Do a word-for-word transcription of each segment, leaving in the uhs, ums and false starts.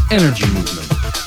Energy Movement.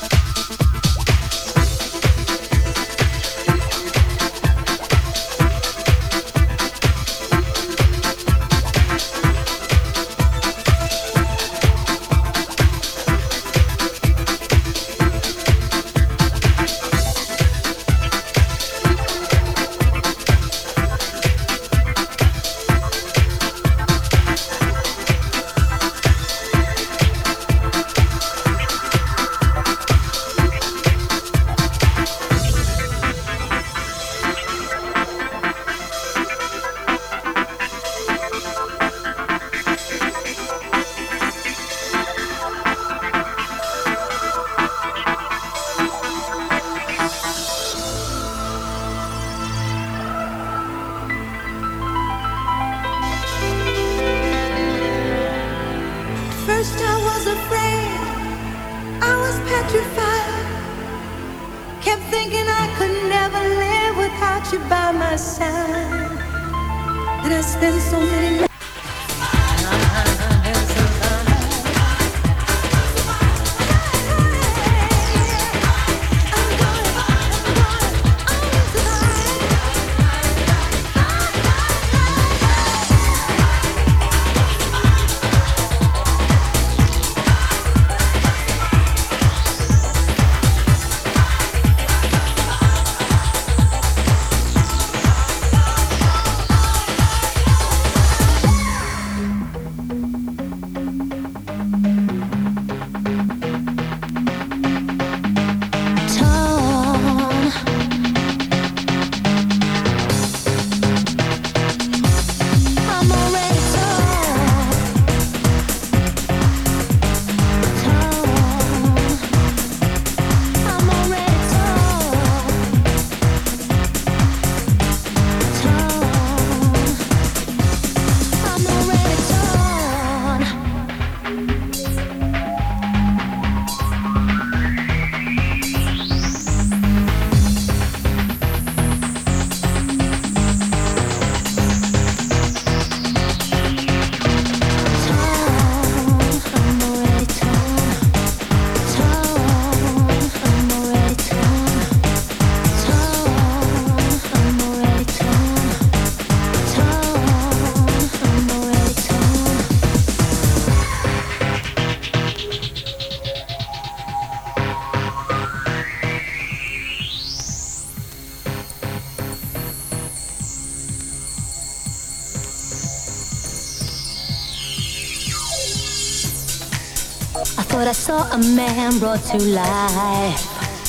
But I saw a man brought to life.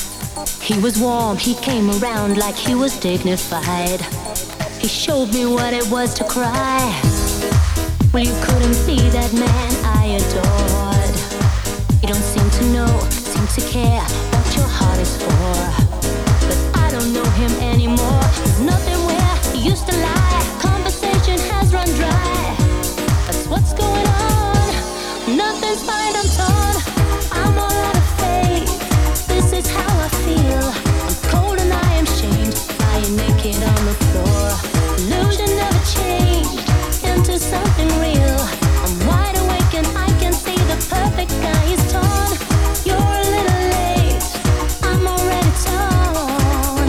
He was warm, he came around like he was dignified. He showed me what it was to cry. Well, you couldn't be that man I adored. You don't seem to know, seem to care what your heart is for. But I don't know him anymore. There's nothing where he used to lie. Conversation has run dry. That's what's going on. Nothing's fine, I'm torn. I'm all out of faith. This is how I feel. I'm cold and I am shamed. Lying naked on the floor. Illusion never changed into something real. I'm wide awake and I can see the perfect guy is torn. You're a little late. I'm already torn.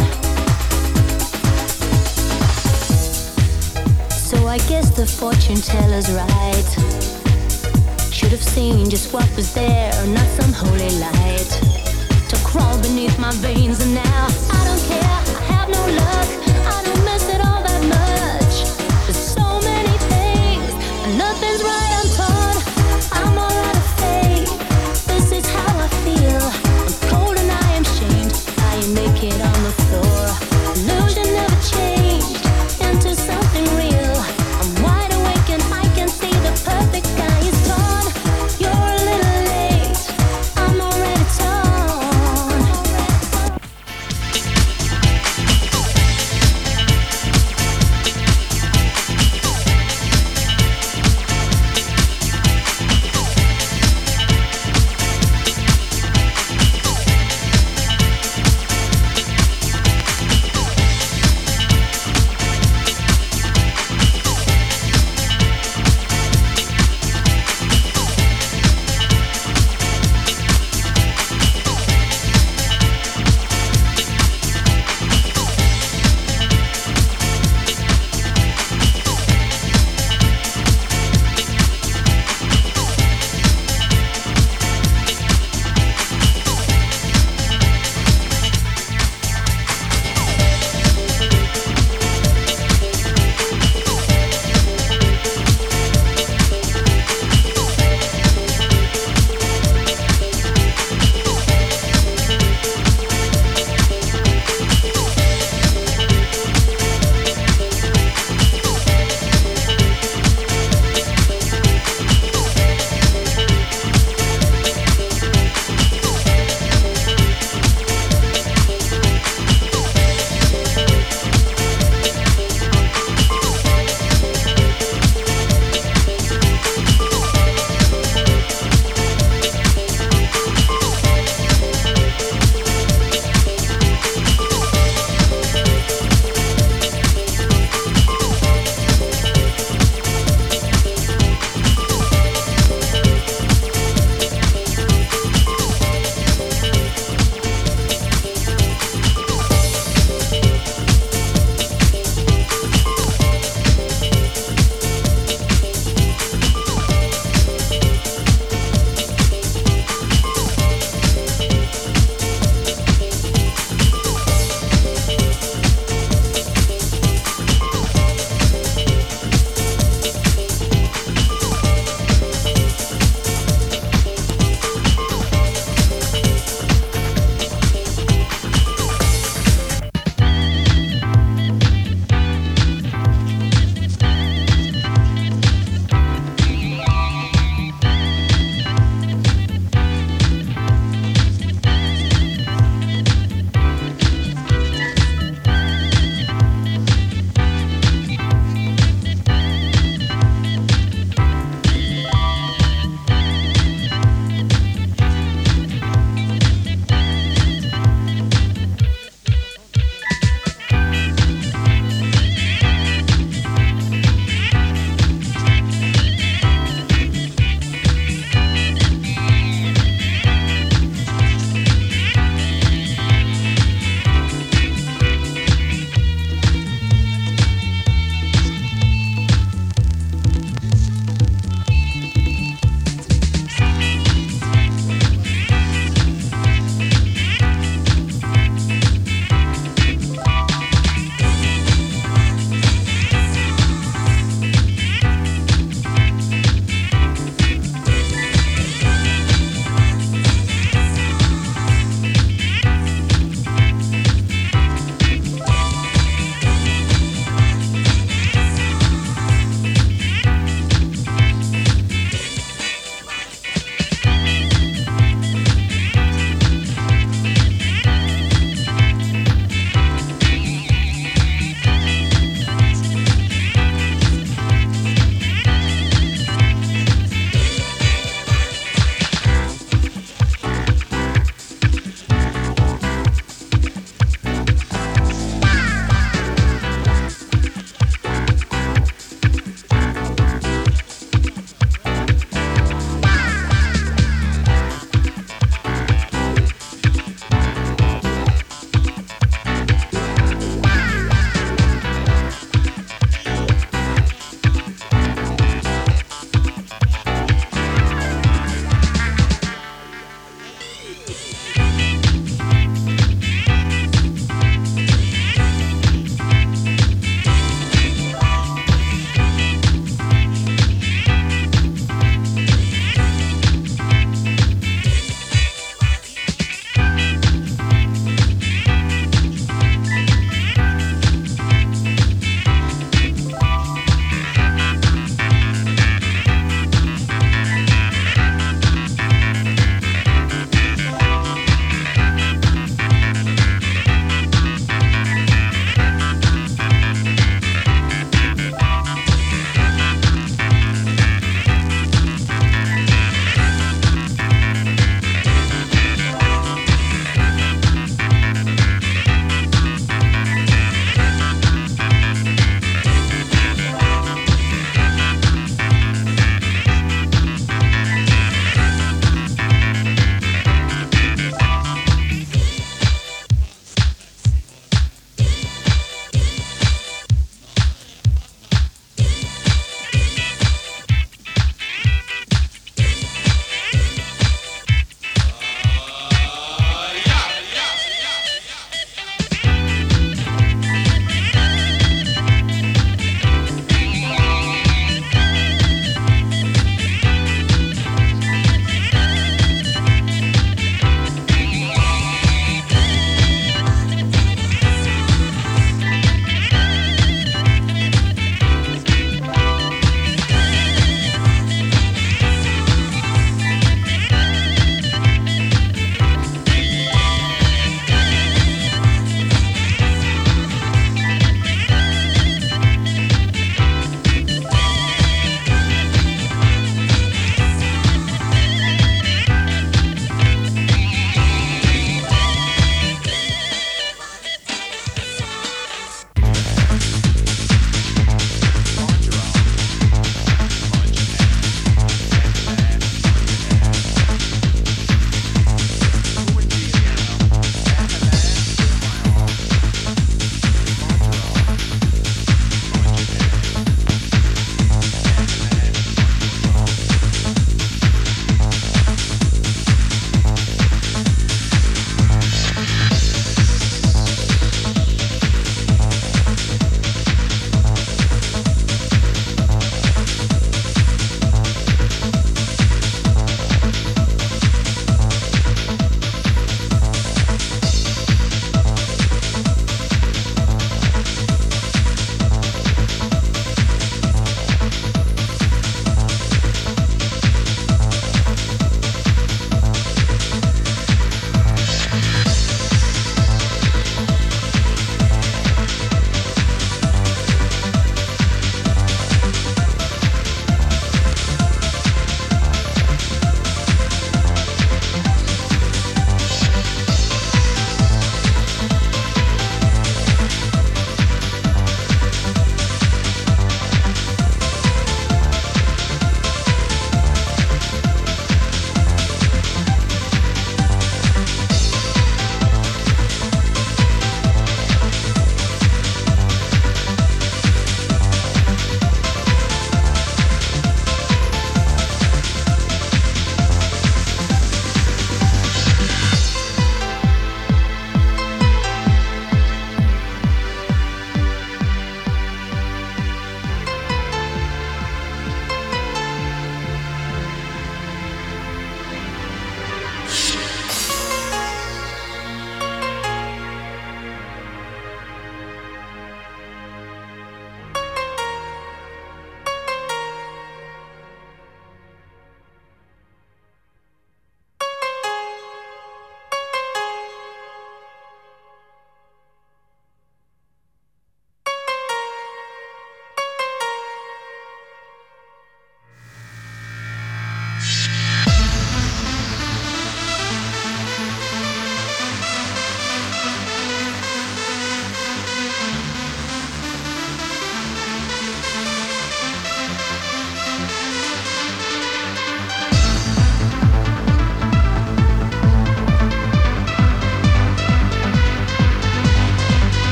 So I guess the fortune teller's right. Should have seen just what was there, not some holy light to crawl beneath my veins. And now I don't care, I have no luck, I don't miss it all that much. There's so many things, and nothing's right, I'm torn. I'm all out of faith. This is how I feel. I'm cold and I am shamed. Lying naked on the floor. Illusion never changed into something real. I'm wide awake and I can see the perfect guy is torn. You're a little late. I'm already torn.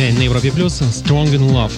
далее на Европе Плюс Strong in Love.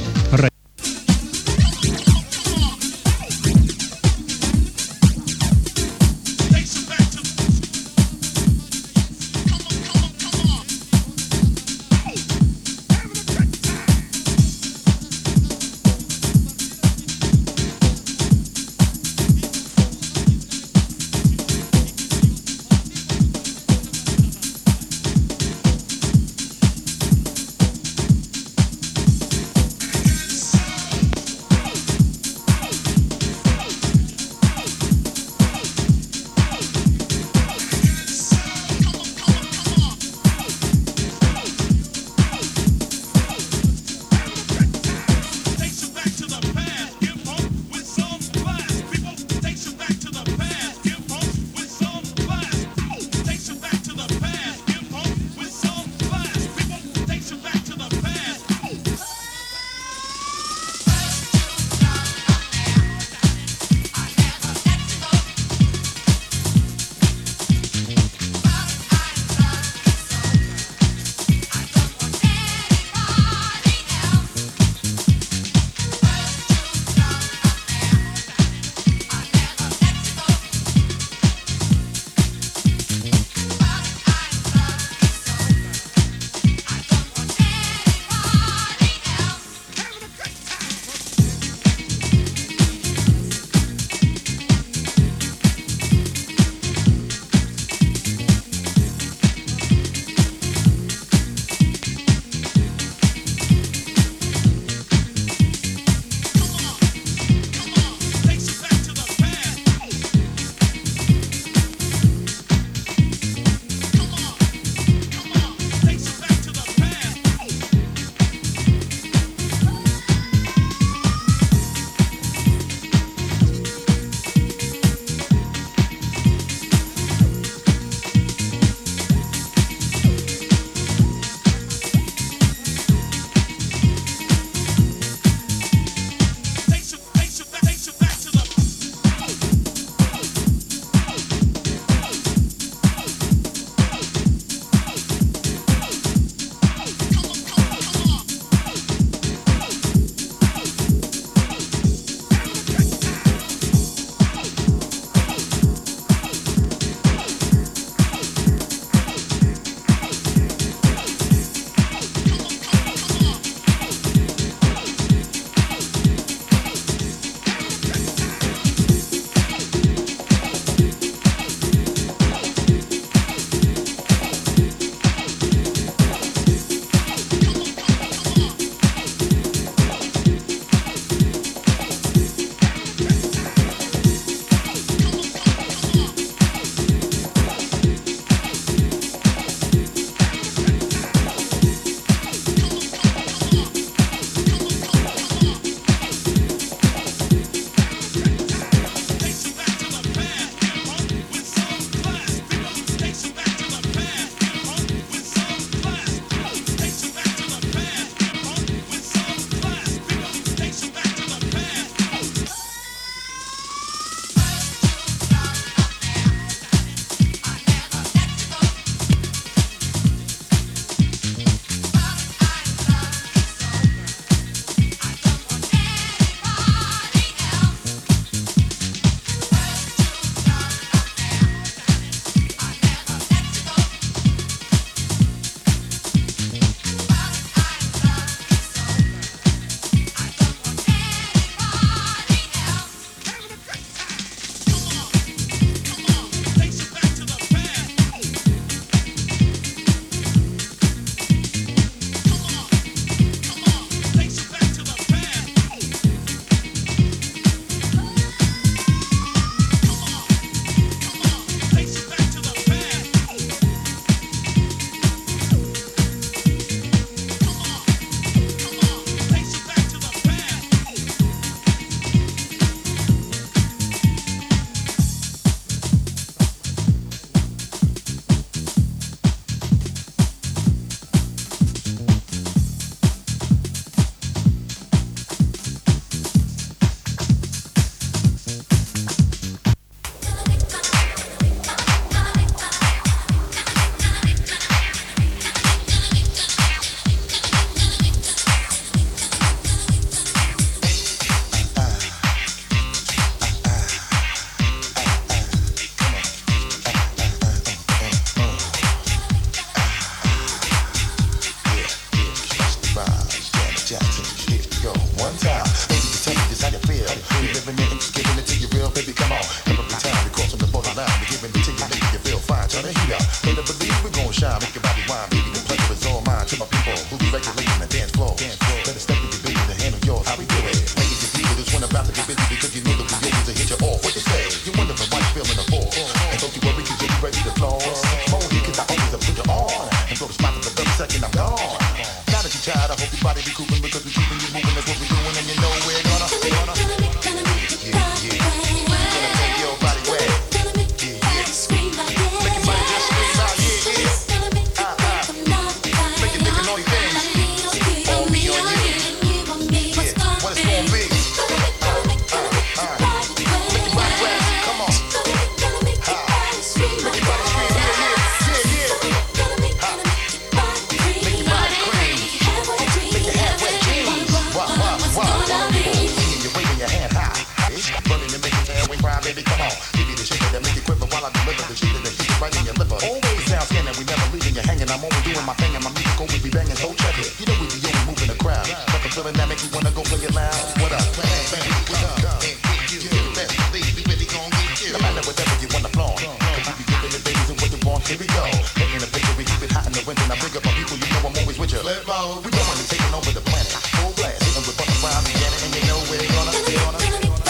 real. We living it and just giving it to you real, baby. Come on, every time we crossing the borderline, we giving it to you, making you feel fine. Turn the heat up, better believe we gon' shine, make your body wine, baby. The pleasure is all mine. To my people who be regulating the dance floor, better step with your baby to handle yours. How we do it? Making you feel this one about to get busy because you know the creators will hit you off. What you say? You wondering why you feeling the force? And don't you worry, cause you'll be ready to flow. More because I always put you on and throw the spot at the very second I'm gone. Now that you tired, I hope your body be cooping because we keeping you moving. That's what we're doing, and you know we're gonna, we're gonna, yeah, yeah. Gonna make your body wet, yeah, yeah. Make your body just scream out, yeah, yeah. Uh-uh. Make your nigga know your things. On me, on you. Yeah, what it's gonna be. Uh, uh, uh. Make your body wet, come on. Ha. Make your body scream, yeah, yeah, yeah, yeah. Ha. Make your body cream. Make your head wet dreams. Wah, wah, wah. You're waving your hand high. Running and making your airway cry, baby, come on. Give me the shit that make you quiver while I deliver the shit that keep it right in your liver. Always down scanning, we never leaving you hanging. I'm only doing my thing and my music always be banging, so check it. You know we be always moving the crowd. But the feeling that make you wanna go play it loud. What up? Bang, bang, what up? And get you, best believe we really gon' get you. No matter whatever you wanna flaunt. Cause we be giving the babies and what you want, here we go. Painting a picture, we keep it hot in the winter. Now big up my people, you know I'm always with you. We going and taking over the planet. Full blast, hitting with butterflies and Janet, and you know we're gonna, we're gonna.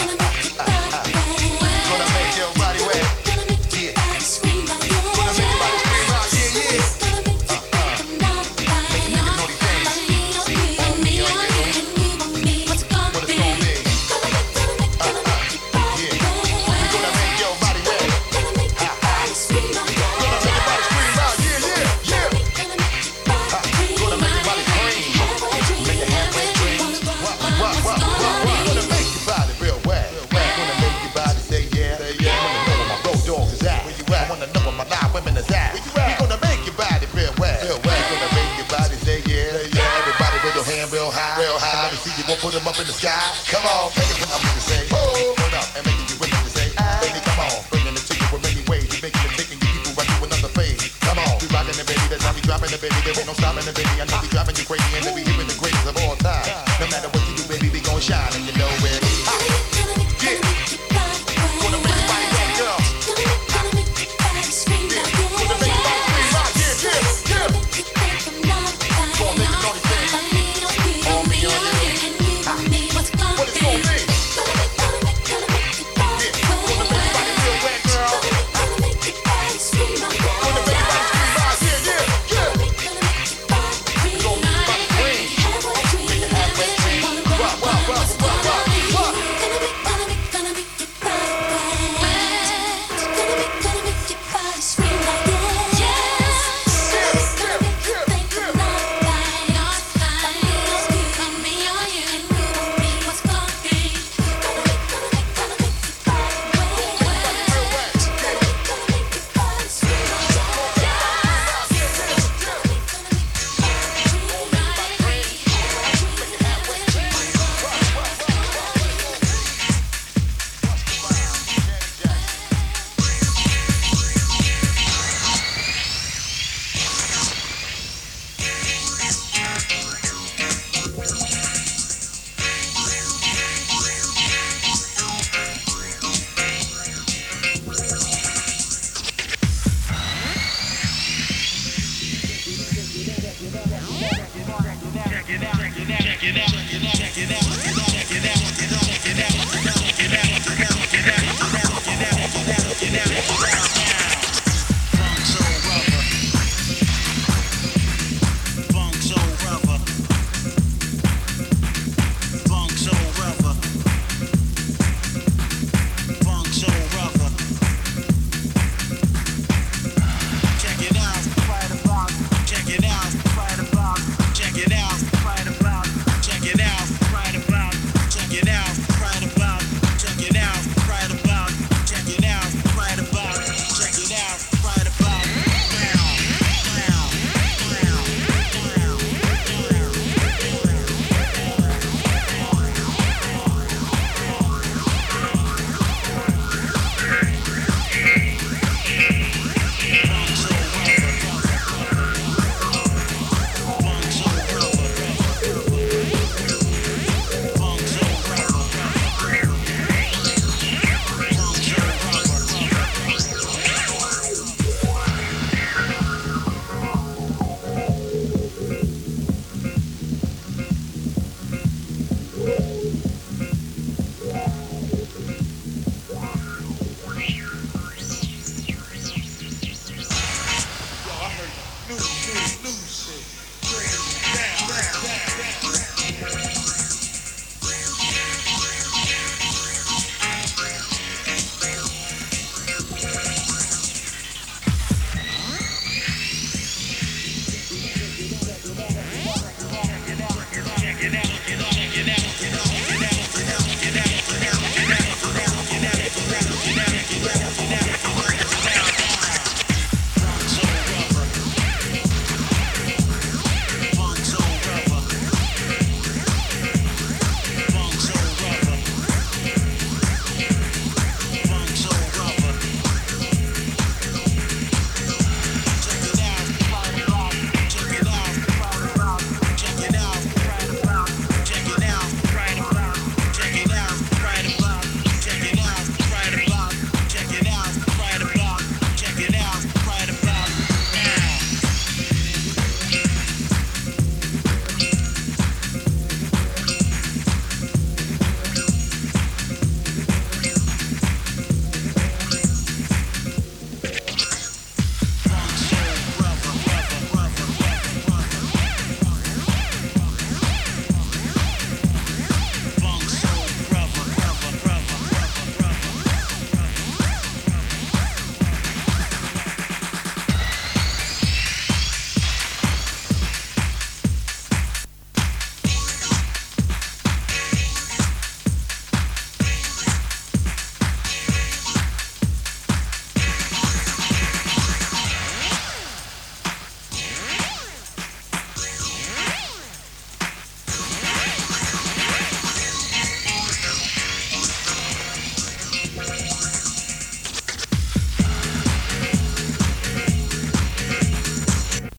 Gonna make your body wet. Yeah. Gonna make your body scream out. Yeah, yeah. Uh-uh. Make a nigga know these things. On me, on you. What it's gonna be. Uh-uh. Yeah. We gonna make your body wet. Ha, ha. Gonna make your body scream out. Yeah, yeah, yeah. Ha. Gonna make your body scream. Make your head wet dreams. What, what, what, what, what? Gonna make your body real wet. Gonna make your body say yeah. I wanna know where my road dogs is at. I wanna know where my live women is at. We gonna make your body real wet. Gonna make your body say yeah. Everybody with your hand real high. Real high. Let me see you won't put them up in the sky. Come on, make it come up to say oh. Put up and making you women to say ah. Baby, come on, bringing it to you in many ways. You making it taking you people right to another phase. Come on, we rocking the baby. That's how we dropping the baby. There ain't no stopping the baby. I know we driving you crazy and they be hearing the greatest of all time. No matter what you do, baby, we gon' shine and you know.